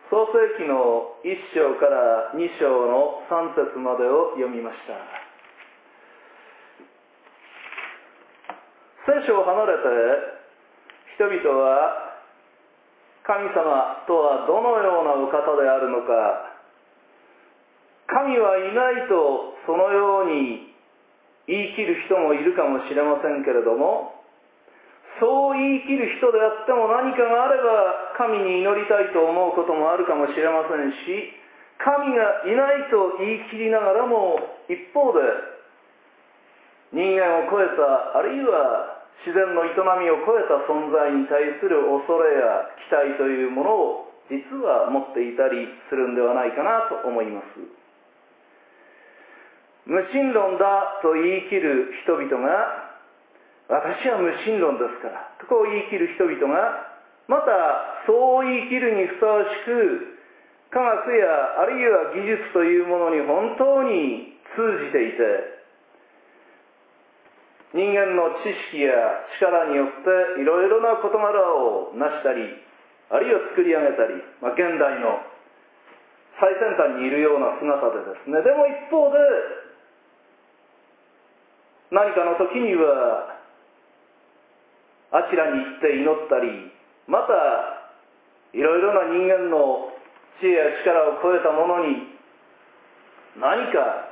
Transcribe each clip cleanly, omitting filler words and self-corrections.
創世記の1章から2章の3節までを読みました。聖書を離れて人々は神様とはどのようなお方であるのか、神はいないとそのように言い切る人もいるかもしれませんけれども、そう言い切る人であっても何かがあれば神に祈りたいと思うこともあるかもしれませんし、神がいないと言い切りながらも一方で人間を超えた、あるいは自然の営みを超えた存在に対する恐れや期待というものを実は持っていたりするんではないかなと思います。無神論だと言い切る人々が、私は無神論ですからとこう言い切る人々が、またそう言い切るにふさわしく科学やあるいは技術というものに本当に通じていて、人間の知識や力によっていろいろな事柄を成したり、あるいは作り上げたり、現代の最先端にいるような姿でですね、でも一方で何かの時にはあちらに行って祈ったり、またいろいろな人間の知恵や力を超えたものに何か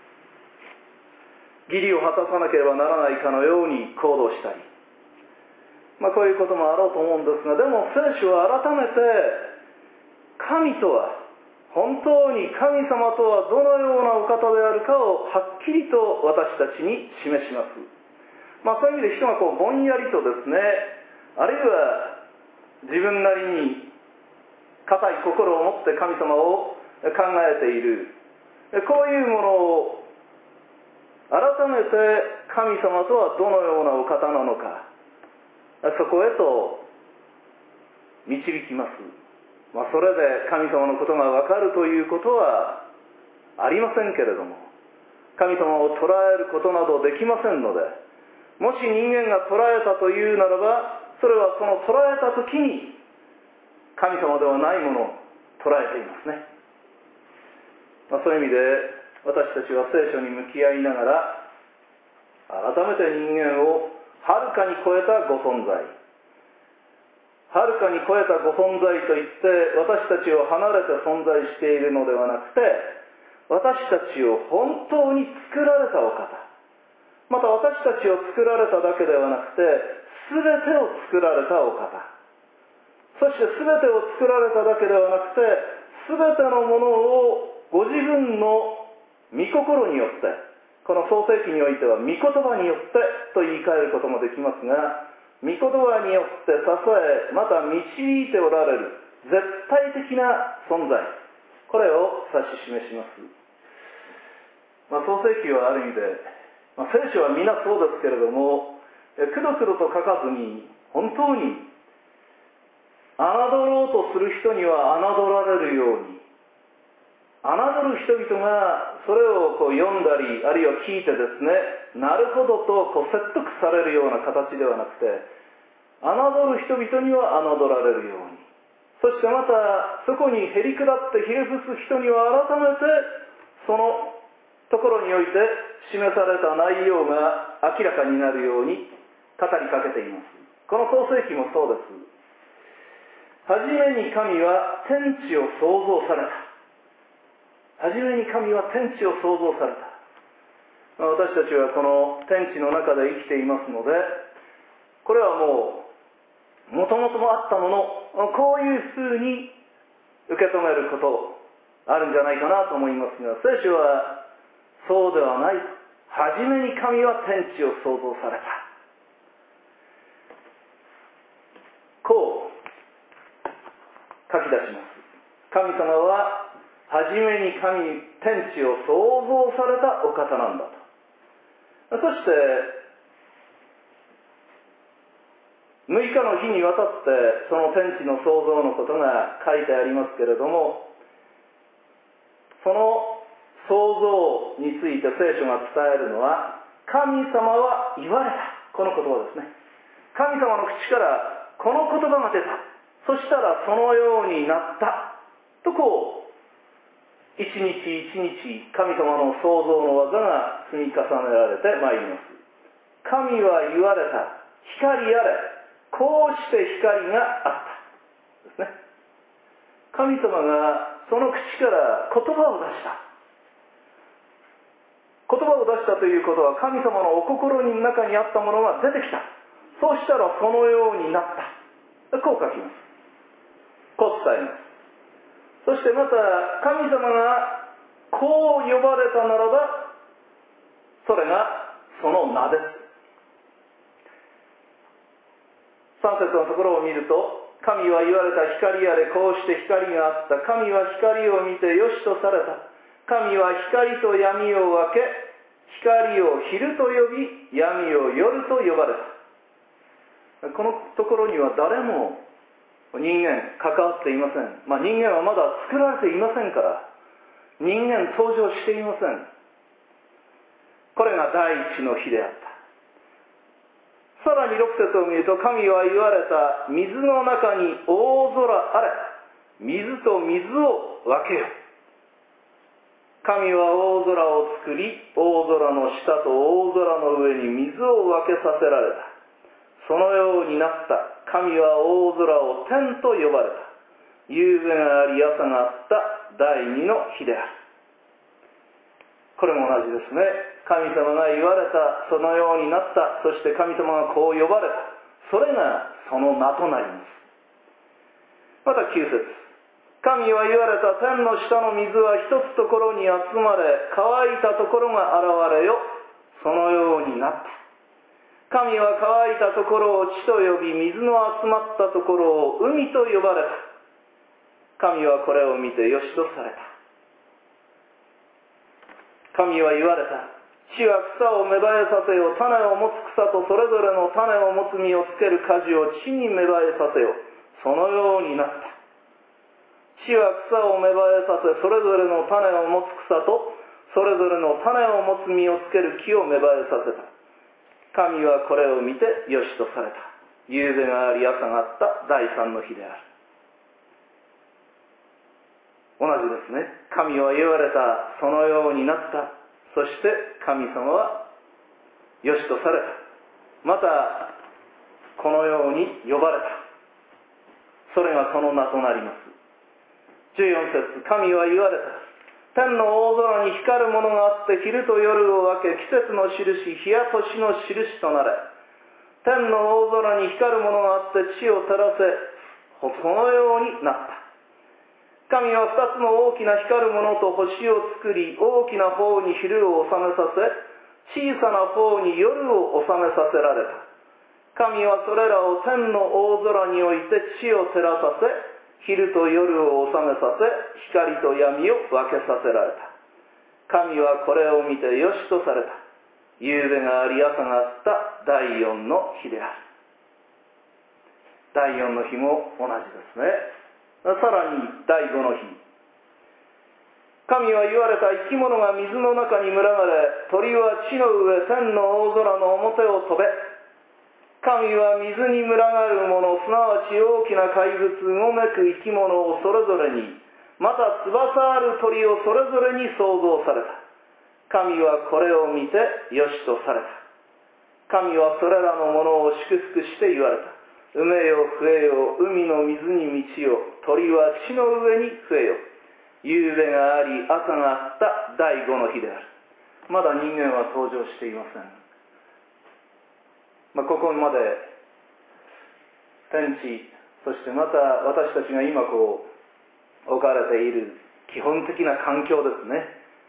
義理を果たさなければならないかのように行動したり、こういうこともあろうと思うんですが、でも聖書は改めて神とは、本当に神様とはどのようなお方であるかをはっきりと私たちに示します。そういう意味で人がぼんやりとですね、あるいは自分なりに固い心を持って神様を考えている、こういうものを改めて神様とはどのようなお方なのか、そこへと導きます。それで神様のことが分かるということはありませんけれども、神様を捉えることなどできませんので、もし人間が捉えたというならば、それはその捉えた時に神様ではないものを捉えていますね。そういう意味で私たちは聖書に向き合いながら、改めて人間をはるかに超えたご存在、はるかに超えたご存在といって私たちを離れて存在しているのではなくて、私たちを本当に作られたお方、また私たちを作られただけではなくて全てを作られたお方、そして全てを作られただけではなくて全てのものをご自分の御心によって、この創世記においては御言葉によってと言い換えることもできますが、御言葉によって支え、また導いておられる絶対的な存在、これを指し示します。創世記はある意味で、聖書は皆そうですけれども、くどくどと書かずに本当に侮ろうとする人には侮られるように、侮る人々がそれを読んだり、あるいは聞いてですね、なるほどと説得されるような形ではなくて、侮る人々には侮られるように、そしてまたそこにへりくだってひれ伏す人には改めてそのところにおいて示された内容が明らかになるように語りかけています。この創世記もそうです。はじめに神は天地を創造された。はじめに神は天地を創造された。私たちはこの天地の中で生きていますので、これはもともとあったもの、こういうふうに受け止めることあるんじゃないかなと思いますが、聖書はそうではない。はじめに神は天地を創造された。こう書き出します。神様ははじめに天地を創造されたお方なんだと。そして6日の日にわたってその天地の創造のことが書いてありますけれども、その創造について聖書が伝えるのは、神様は言われた、この言葉ですね。神様の口からこの言葉が出た、そしたらそのようになったと一日一日神様の創造の技が積み重ねられてまいります。神は言われた、光あれ、こうして光があったですね。神様がその口から言葉を出した。言葉を出したということは、神様のお心の中にあったものが出てきた。そうしたらそのようになった。こう書きます。こう伝えます。そしてまた神様がこう呼ばれたならば、それがその名です。3節のところを見ると、神は言われた、光あれ、こうして光があった。神は光を見てよしとされた。神は光と闇を分け、光を昼と呼び、闇を夜と呼ばれた。このところには誰も人間関わっていません。人間はまだ作られていませんから、人間登場していません。これが第一の日であった。さらに6節を見ると、神は言われた、水の中に大空あれ、水と水を分けよ。神は大空を作り、大空の下と大空の上に水を分けさせられた。そのようになった。神は大空を天と呼ばれた。夕べがあり朝があった第二の日である。これも同じですね。神様が言われた、そのようになった。そして神様がこう呼ばれた。それがその名となります。また9節。神は言われた、天の下の水は一つところに集まれ、乾いたところが現れよ。そのようになった。神は乾いたところを地と呼び、水の集まったところを海と呼ばれた。神はこれを見てよしとされた。神は言われた。地は草を芽生えさせよ。種を持つ草とそれぞれの種を持つ実をつける果樹を地に芽生えさせよ。そのようになった。地は草を芽生えさせ、それぞれの種を持つ草とそれぞれの種を持つ実をつける木を芽生えさせた。神はこれを見てよしとされた。夕べがあり朝があった第三の日である。同じですね。神は言われた、そのようになった。そして神様はよしとされた。またこのように呼ばれた。それがその名となります。14節。神は言われた。天の大空に光るものがあって、昼と夜を分け、季節の印、日や年の印となれ。天の大空に光るものがあって、地を照らせ、そのようになった。神は二つの大きな光るものと星を作り、大きな方に昼を収めさせ、小さな方に夜を収めさせられた。神はそれらを天の大空において地を照らさせ、昼と夜を収めさせ、光と闇を分けさせられた。神はこれを見てよしとされた。夕べがあり朝があった第四の日である。第四の日も同じですね。さらに第五の日。神は言われた。生き物が水の中に群がれ、鳥は地の上、天の大空の表を飛べ。神は水に群がるもの、すなわち大きな怪物、うごめく生き物をそれぞれに、また翼ある鳥をそれぞれに創造された。神はこれを見てよしとされた。神はそれらのものを祝福して言われた。埋めよ増えよ、海の水に満ちよ、鳥は地の上に増えよ。夕べがあり朝があった第五の日である。まだ人間は登場していません。ここまで天地、そしてまた私たちが今置かれている基本的な環境ですね。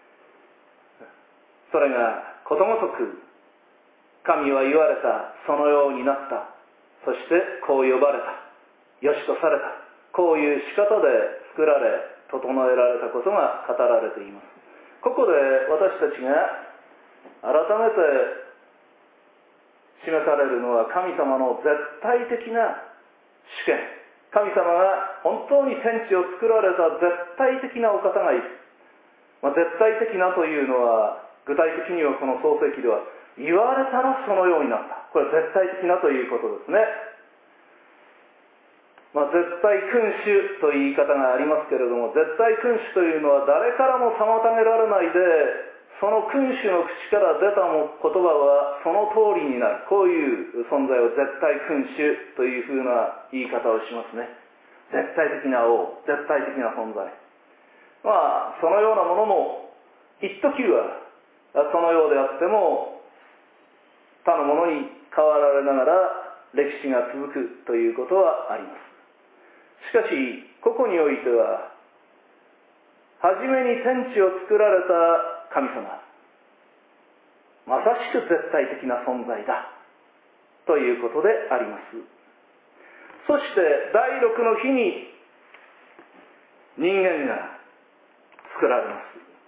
それがことごとく神は言われた、そのようになった、そしてこう呼ばれた、よしとされた、こういう仕方で作られ整えられたことが語られています。ここで私たちが改めて示されるのは、神様の絶対的な主権。神様が本当に天地を作られた絶対的なお方がいる。絶対的なというのは、具体的にはこの創世記では、言われたらそのようになった。これは絶対的なということですね。 絶対君主という言い方がありますけれども、絶対君主というのは誰からも妨げられないで、その君主の口から出た言葉はその通りになる。こういう存在を絶対君主というふうな言い方をしますね。絶対的な王、絶対的な存在。そのようなものも一時はそのようであっても他のものに変わられながら歴史が続くということはあります。しかしここにおいては、初めに天地を作られた神様、まさしく絶対的な存在だということであります。そして第6の日に人間が作られます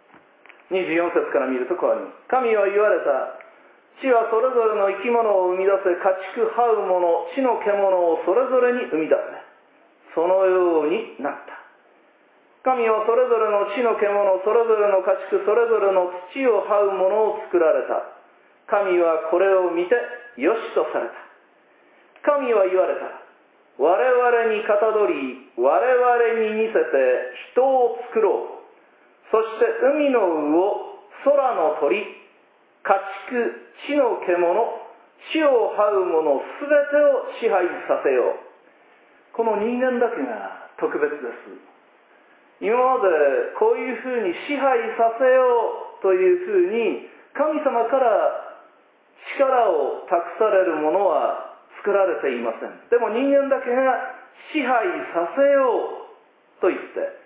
。24節から見るとこうあります。神は言われた。地はそれぞれの生き物を生み出せ、家畜這うもの、地の獣をそれぞれに生み出せ。そのようになった。神はそれぞれの地の獣、それぞれの家畜、それぞれの土を這うものを作られた。神はこれを見てよしとされた。神は言われた。我々にかたどり、我々に似せて人を作ろう。そして海の魚、空の鳥、家畜、地の獣、地を這うものすべてを支配させよう。この人間だけが特別です。今までこういうふうに支配させようというふうに神様から力を託されるものは作られていません。でも人間だけが支配させようと言って、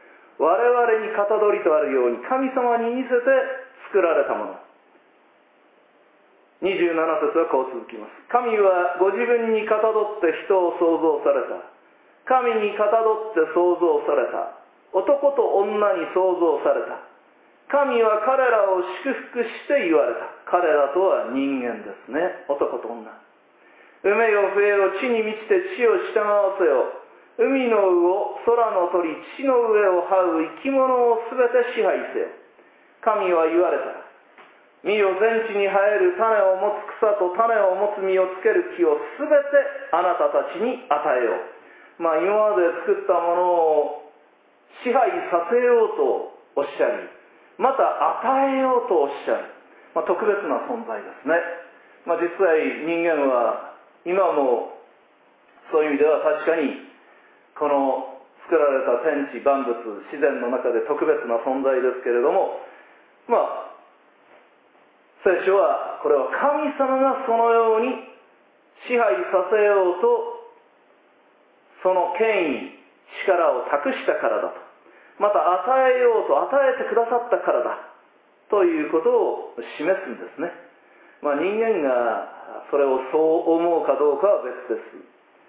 我々にかたどりとあるように神様に似せて作られたもの。27節はこう続きます。神はご自分にかたどって人を創造された。神にかたどって創造された。男と女に創造された。神は彼らを祝福して言われた。彼らとは人間ですね。男と女。埋めよ増えよ、地に満ちて地を従わせよ。海の魚、空の鳥、地の上を這う生き物をすべて支配せよ。神は言われた。見よ、全地に生える種を持つ草と種を持つ実をつける木をすべてあなたたちに与えよう。今まで作ったものを支配させようとおっしゃり、また与えようとおっしゃる。特別な存在ですね。実際人間は今もそういう意味では確かにこの作られた天地万物自然の中で特別な存在ですけれども、聖書はこれは神様がそのように支配させようとその権威力を託したからだと、また与えようと与えてくださったからだということを示すんですね。人間がそれをそう思うかどうかは別です。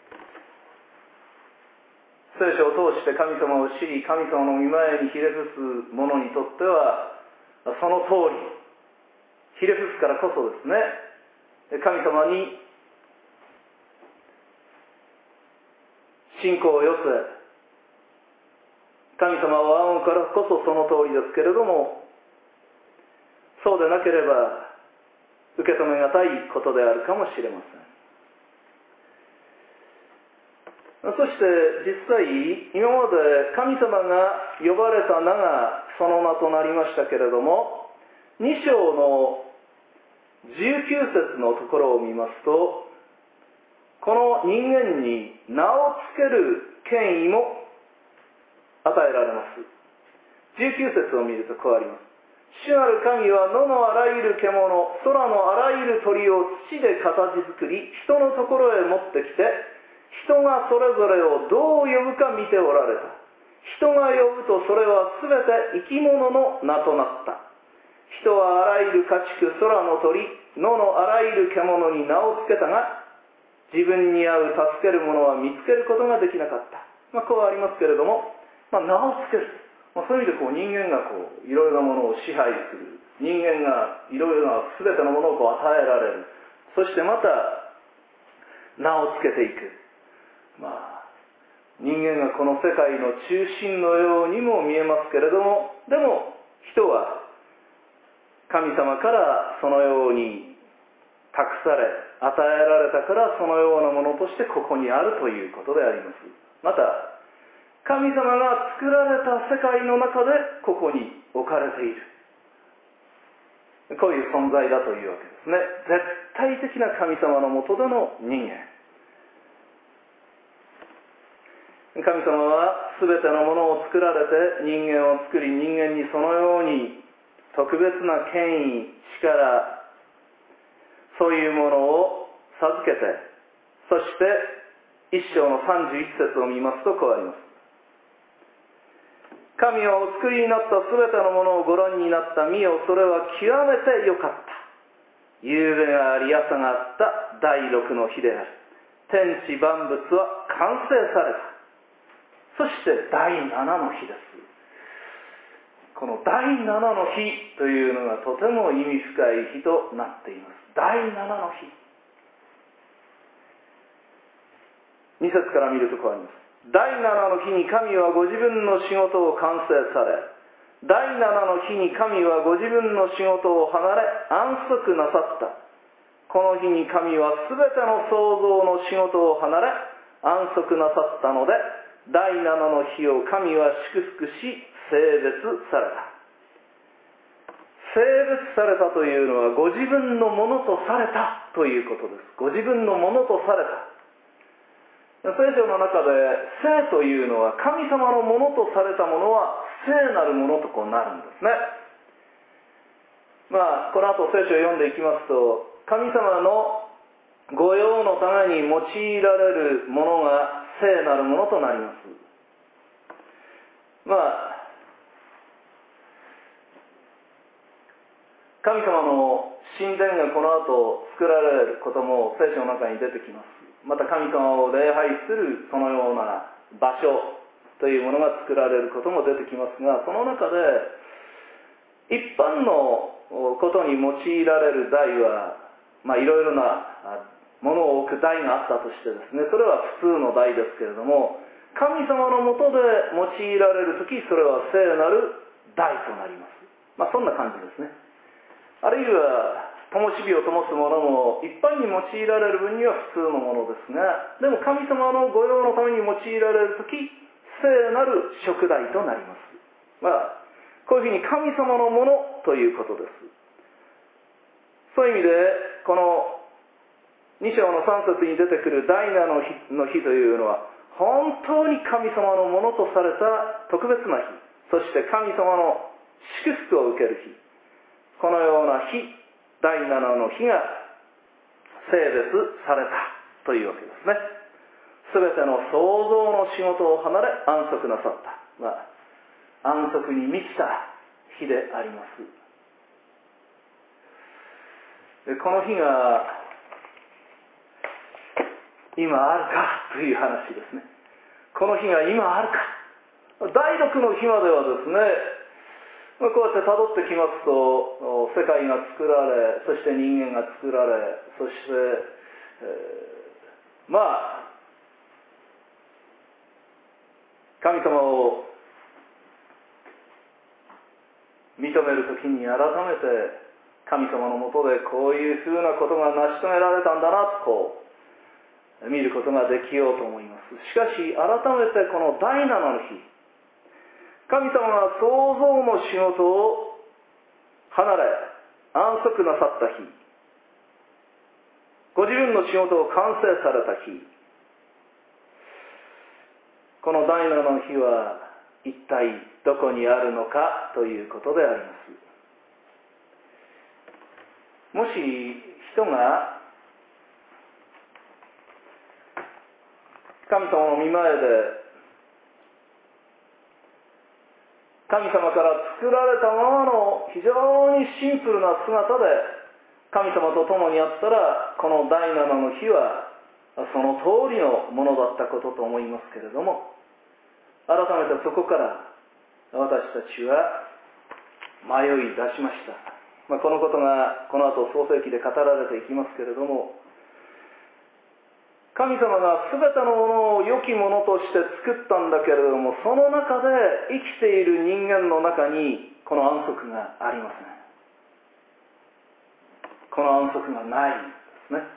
聖書を通して神様を知り、神様の御前にひれ伏す者にとってはその通りひれ伏すからこそですね、神様に信仰を寄せ、神様を仰ぐからこそその通りですけれども、そうでなければ受け止めがたいことであるかもしれません。そして実際今まで神様が呼ばれた名がその名となりましたけれども、2章の19節のところを見ますと、この人間に名をつける権威も与えられます。19節を見るとこうあります。主なる神は野のあらゆる獣、空のあらゆる鳥を土で形作り、人のところへ持ってきて、人がそれぞれをどう呼ぶか見ておられた。人が呼ぶとそれはすべて生き物の名となった。人はあらゆる家畜、空の鳥、野のあらゆる獣に名をつけたが、自分に合う助けるものは見つけることができなかった。こうありますけれども、名をつける。そういう意味で人間がいろいろなものを支配する。人間がいろいろな全てのものを与えられる。そしてまた名をつけていく。人間がこの世界の中心のようにも見えますけれども、でも人は神様からそのように託され与えられたから、そのようなものとしてここにあるということであります。また神様が作られた世界の中でここに置かれている、こういう存在だというわけですね。絶対的な神様のもとでの人間。神様は全てのものを作られて人間を作り、人間にそのように特別な権威、力、そういうものを授けて、そして一章の31節を見ますとこうあります。神はお作りになったすべてのものをご覧になった。見よ、それは極めてよかった。夕べがあり朝があった第六の日である。天地万物は完成された。そして第7の日です。この第7の日というのがとても意味深い日となっています。第7の日。2節から見るとこうあります。第7の日に神はご自分の仕事を完成され、第7の日に神はご自分の仕事を離れ安息なさった。この日に神はすべての創造の仕事を離れ安息なさったので、第7の日を神は祝福し聖別された。聖別されたというのはご自分のものとされたということです。ご自分のものとされた。聖書の中で聖というのは神様のものとされたものは聖なるものとこうなるんですね。この後聖書を読んでいきますと、神様の御用のために用いられるものが聖なるものとなります。神様の神殿がこの後作られることも聖書の中に出てきます。また神様を礼拝するそのような場所というものが作られることも出てきますが、その中で一般のことに用いられる台はいろいろなものを置く台があったとしてですね、それは普通の台ですけれども、神様のもとで用いられるとき、それは聖なる台となります。そんな感じですね。あるいは灯火を灯すものも一般に用いられる分には普通のものですが、でも神様の御用のために用いられるとき、聖なる燭台となります。こういうふうに神様のものということです。そういう意味でこの2章の3節に出てくる第7の日というのは本当に神様のものとされた特別な日、そして神様の祝福を受ける日、このような日、第7の日が聖別されたというわけですね。すべての創造の仕事を離れ安息なさった、安息に満ちた日であります。この日が今あるかという話ですね。この日が今あるか。第6の日まではですね、こうやって辿ってきますと、世界が作られ、そして人間が作られ、そして、神様を認めるときに改めて神様のもとでこういうふうなことが成し遂げられたんだなと見ることができようと思います。しかし改めてこの第7の日、神様が創造の仕事を離れ安息なさった日、ご自分の仕事を完成された日、この第7の日は一体どこにあるのかということであります。もし人が神様の御前で神様から作られたままの非常にシンプルな姿で神様と共にあったら、この第7の日はその通りのものだったことと思いますけれども、改めてそこから私たちは迷い出しました。このことがこの後創世記で語られていきますけれども、神様が全てのものを良きものとして作ったんだけれども、その中で生きている人間の中にこの安息がありません。この安息がない。 ですね。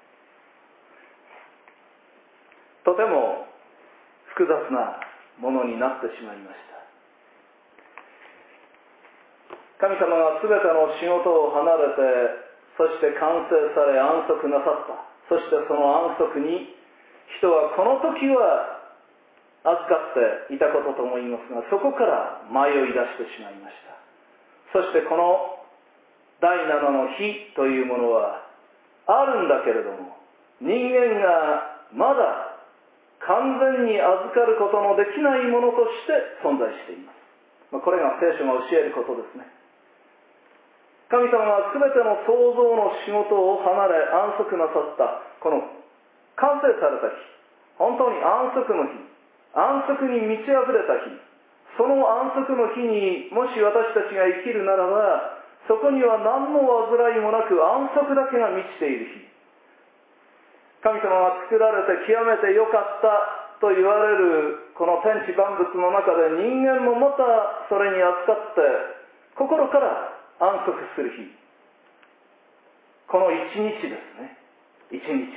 とても複雑なものになってしまいました。神様がすべての仕事を離れて、そして完成され安息なさった。そしてその安息に人はこの時は預かっていたことと思いますが、そこから迷い出してしまいました。そしてこの第7の日というものはあるんだけれども、人間がまだ完全に預かることのできないものとして存在しています。これが聖書が教えることですね。神様が全ての創造の仕事を離れ安息なさったこの完成された日、本当に安息の日、安息に満ち溢れた日、その安息の日にもし私たちが生きるならば、そこには何の煩いもなく安息だけが満ちている日、神様が作られて極めて良かったと言われるこの天地万物の中で、人間もまたそれに預かって心から安息する日、この一日ですね。一日、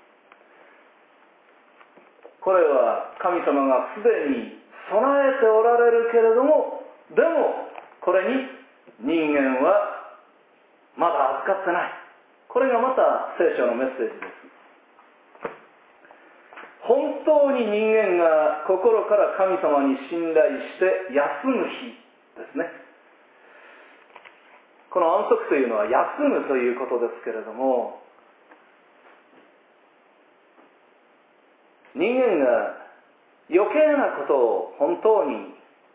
これは神様がすでに備えておられるけれども、でもこれに人間はまだ預かってない。これがまた聖書のメッセージです。本当に人間が心から神様に信頼して休む日ですね。この安息というのは休むということですけれども、人間が余計なことを本当に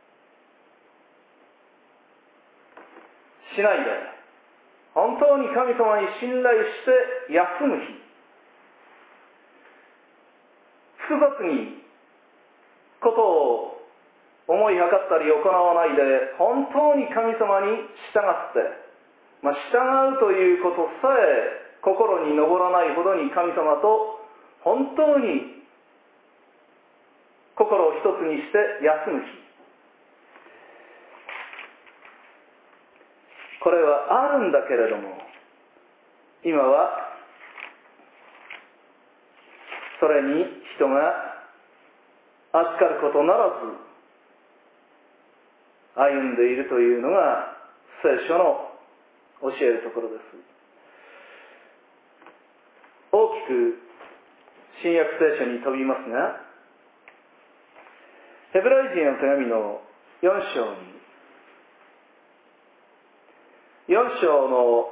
しないで、本当に神様に信頼して休む日、複雑にことを思いはかったり行わないで、本当に神様に従って、従うということさえ心に上らないほどに神様と本当に心を一つにして休む日、これはあるんだけれども、今はそれに人が預かることならず歩んでいるというのが聖書の教えるところです。大きく新約聖書に飛びますが、ヘブライ人の手紙の4章に、4章の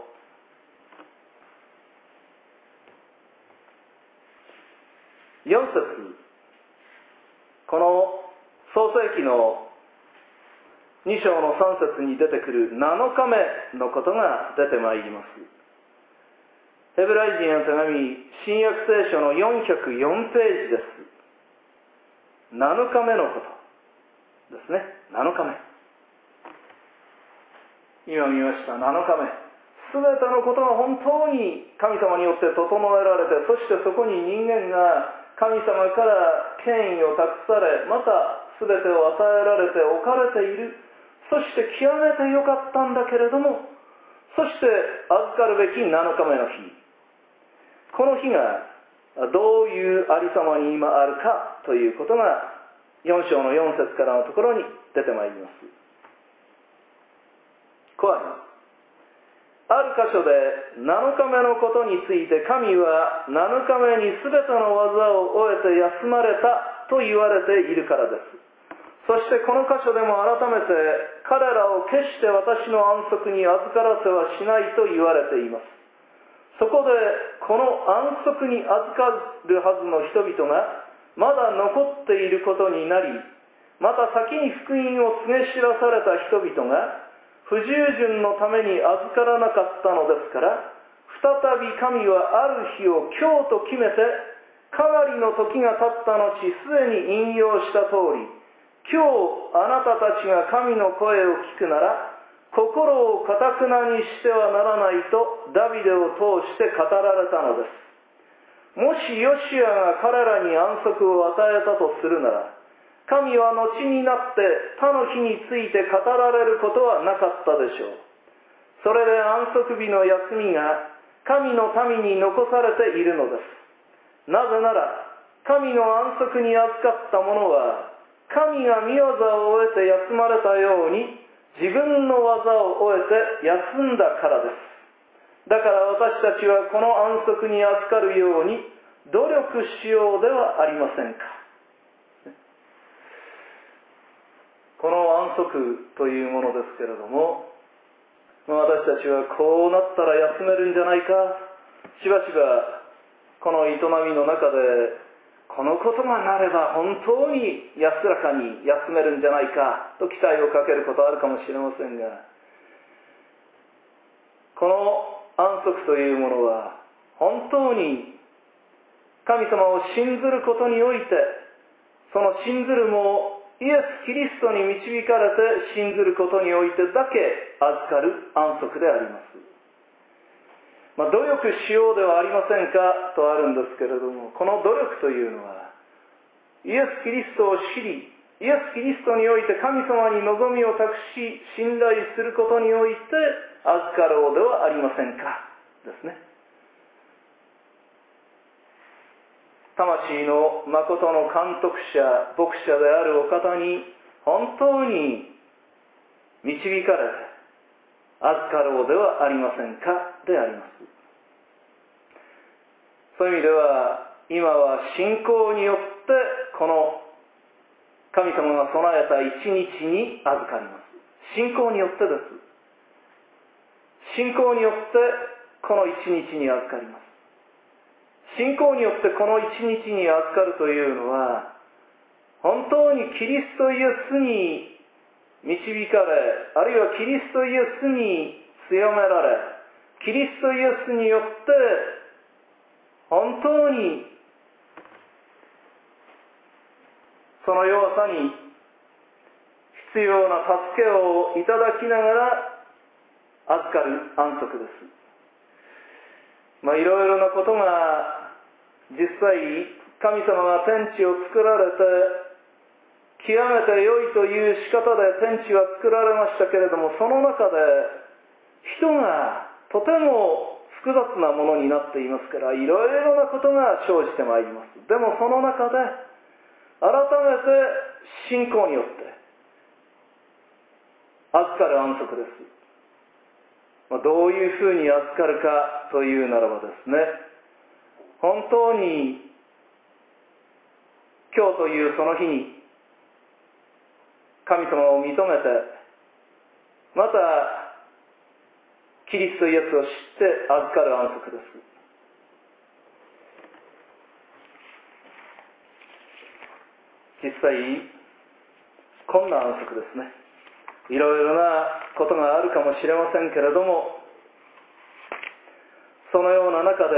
4節、この創世記の2章の3節に出てくる7日目のことが出てまいります。ヘブライ人の手紙、新約聖書の404ページです。7日目のことですね。7日目。今見ました、7日目。すべてのことが本当に神様によって整えられて、そしてそこに人間が神様から権威を託され、またすべてを与えられて置かれている。そして極めて良かったんだけれども、そして預かるべき7日目の日、この日がどういうありさまに今あるかということが4章の4節からのところに出てまいります。こうあります。ある箇所で7日目のことについて、神は7日目にすべての技を終えて休まれたと言われているからです。そしてこの箇所でも改めて、彼らを決して私の安息に預からせはしないと言われています。そこでこの安息に預かるはずの人々がまだ残っていることになり、また先に福音を告げ知らされた人々が不従順のために預からなかったのですから、再び神はある日を今日と決めて、かなりの時が経った後、すでに引用した通り、今日あなたたちが神の声を聞くなら、心をかたくなにしてはならないとダビデを通して語られたのです。もしヨシアが彼らに安息を与えたとするなら、神は後になって他の日について語られることはなかったでしょう。それで安息日の休みが神の民に残されているのです。なぜなら神の安息に預かった者は神が御業を終えて休まれたように自分の技を終えて休んだからです。だから私たちはこの安息に預かるように努力しようではありませんか。この安息というものですけれども、私たちはこうなったら休めるんじゃないか、しばしばこの営みの中でこのことがなれば本当に安らかに休めるんじゃないかと期待をかけることあるかもしれませんが、この安息というものは本当に神様を信ずることにおいて、その信ずるもイエス・キリストに導かれて信ずることにおいてだけ預かる安息であります。努力しようではありませんかとあるんですけれども、この努力というのはイエス・キリストを知り、イエス・キリストにおいて神様に望みを託し信頼することにおいて預かろうではありませんかですね。魂の誠の監督者、牧者であるお方に本当に導かれて預かろうではありませんかであります。そういう意味では今は信仰によってこの神様が備えた一日に預かります。信仰によってです。信仰によってこの一日に預かります。信仰によってこの一日に預かるというのは、本当にキリストイエスに導かれ、あるいはキリストイエスに強められ、キリストイエスによって本当にその弱さに必要な助けをいただきながら預かる安息です。いろいろなことが実際神様が天地を作られて極めて良いという仕方で天地は作られましたけれども、その中で人がとても複雑なものになっていますから、いろいろなことが生じてまいります。でもその中で改めて信仰によって預かる安息です。どういうふうに預かるかというならばですね、本当に今日というその日に神様を認めて、またキリストイエスを知って預かる安息です。実際こんな安息ですね。いろいろなことがあるかもしれませんけれども、そのような中で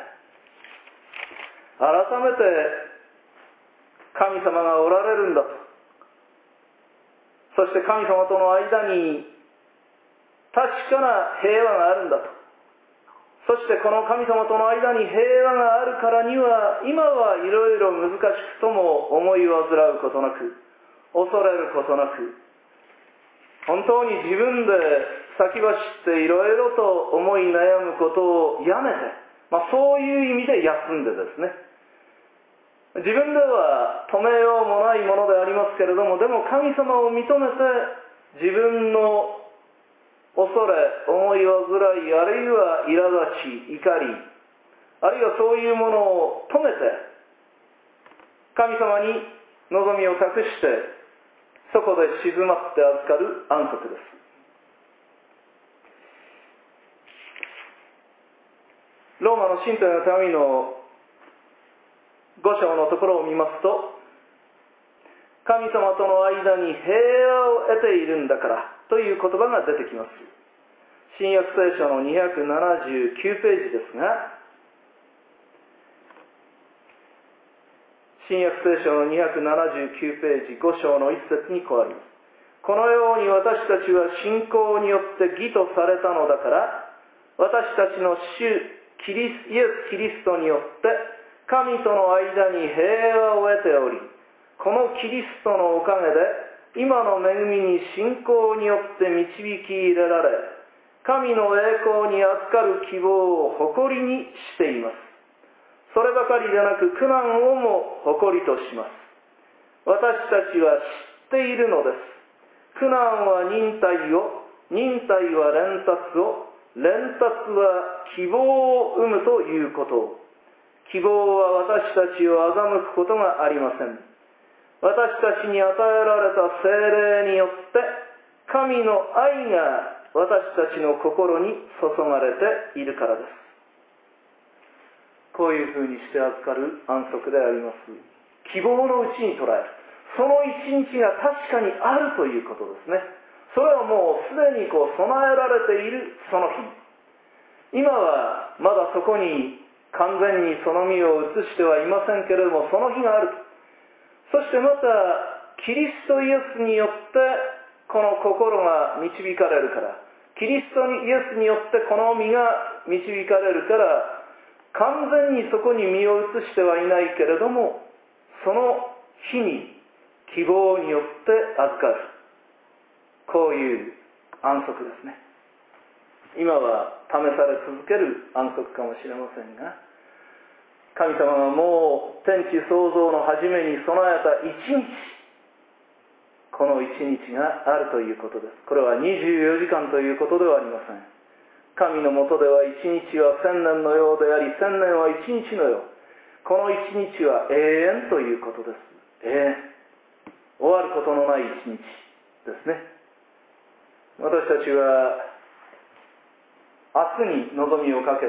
改めて神様がおられるんだと、そして神様との間に確かな平和があるんだと、そしてこの神様との間に平和があるからには、今はいろいろ難しくとも思い煩うことなく、恐れることなく、本当に自分で先走っていろいろと思い悩むことをやめて、そういう意味で休んでですね、自分では止めようもないものでありますけれども、でも神様を認めて自分の恐れ、思い煩い、あるいは苛立ち、怒り、あるいはそういうものを止めて神様に望みを託して、そこで静まって預かる安息です。ローマの信徒のための5章のところを見ますと、神様との間に平和を得ているんだからという言葉が出てきます。新約聖書の279ページですが、新約聖書の279ページ5章の一節にこうあります。このように私たちは信仰によって義とされたのだから、私たちの主イエス・キリストによって神との間に平和を得ており、このキリストのおかげで今の恵みに信仰によって導き入れられ、 神の栄光に預かる希望を誇りにしています。そればかりでなく苦難をも誇りとします。私たちは知っているのです。苦難は忍耐を、忍耐は連達を、連達は希望を生むということを。希望は私たちを欺くことがありません。私たちに与えられた聖霊によって神の愛が私たちの心に注がれているからです。こういうふうにして預かる安息であります。希望のうちに捉える。その一日が確かにあるということですね。それはもうすでに備えられているその日。今はまだそこに完全にその身を移してはいませんけれども、その日がある。そしてまたキリストイエスによってこの心が導かれるから、キリストイエスによってこの身が導かれるから、完全にそこに身を移してはいないけれども、その日に希望によって預かる。こういう安息ですね。今は試され続ける安息かもしれませんが、神様がもう天地創造の初めに備えた一日、この一日があるということです。これは24時間ということではありません。神のもとでは一日は千年のようであり、千年は一日のよう。この一日は永遠ということです。永遠。終わることのない一日ですね。私たちは明日に望みをかけて、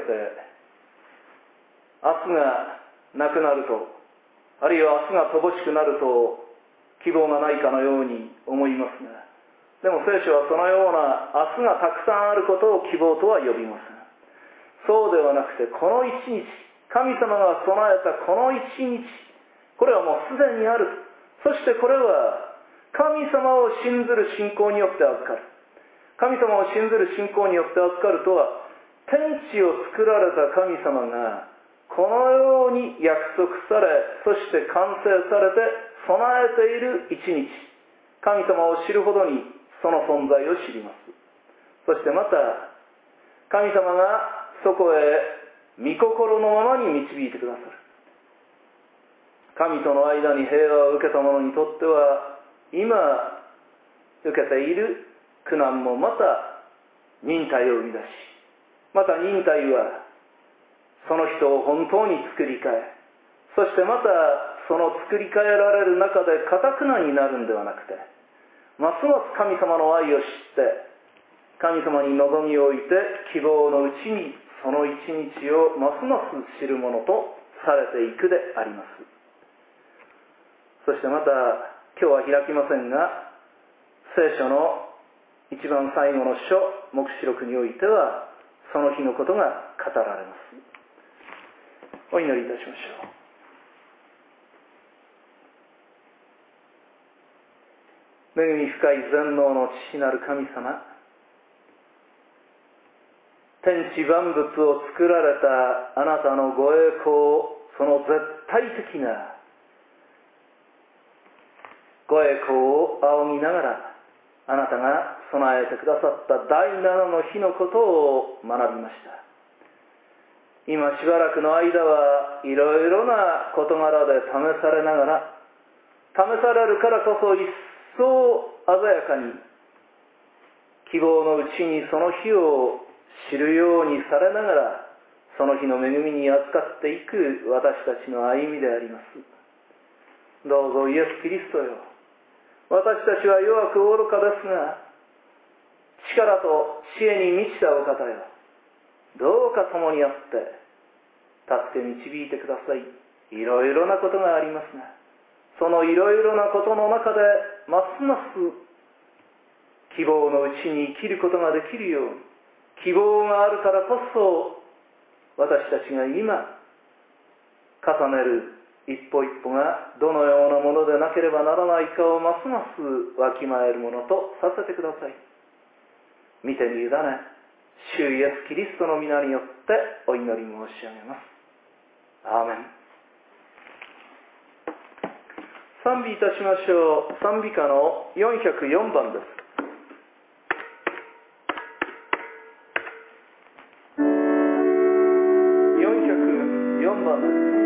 明日がなくなると、あるいは明日が乏しくなると希望がないかのように思いますが、でも聖書はそのような明日がたくさんあることを希望とは呼びません。そうではなくて、この一日、神様が備えたこの一日、これはもうすでにある。そしてこれは神様を信ずる信仰によって預かる。神様を信ずる信仰によって預かるとは、天地を作られた神様がこのように約束され、そして完成されて備えている一日、神様を知るほどにその存在を知ります。そしてまた神様がそこへ御心のままに導いてくださる。神との間に平和を受けた者にとっては、今受けている苦難もまた忍耐を生み出し、また忍耐はその人を本当に作り変え、そしてまたその作り変えられる中で堅くなになるんではなくて、ますます神様の愛を知って神様に望みを置いて希望のうちにその一日をますます知るものとされていくであります。そしてまた今日は開きませんが、聖書の一番最後の書黙示録においてはその日のことが語られます。お祈りいたしましょう。恵み深い全能の父なる神様、天地万物を作られたあなたのご栄光、その絶対的なご栄光を仰ぎながら、あなたが備えてくださった第7の日のことを学びました。今しばらくの間はいろいろな事柄で試されながら、試されるからこそ一層鮮やかに希望のうちにその日を知るようにされながら、その日の恵みに預かっていく私たちの歩みであります。どうぞイエス・キリストよ、私たちは弱く愚かですが、力と知恵に満ちたお方よ、どうか共にあって助け導いてください。いろいろなことがありますが、そのいろいろなことの中でますます希望のうちに生きることができるように、希望があるからこそ私たちが今重ねる一歩一歩がどのようなものでなければならないかをますますわきまえるものとさせてください。見てに委ね、主イエス・キリストの皆によってお祈り申し上げます。アーメン。賛美いたしましょう。賛美歌の404番です。 は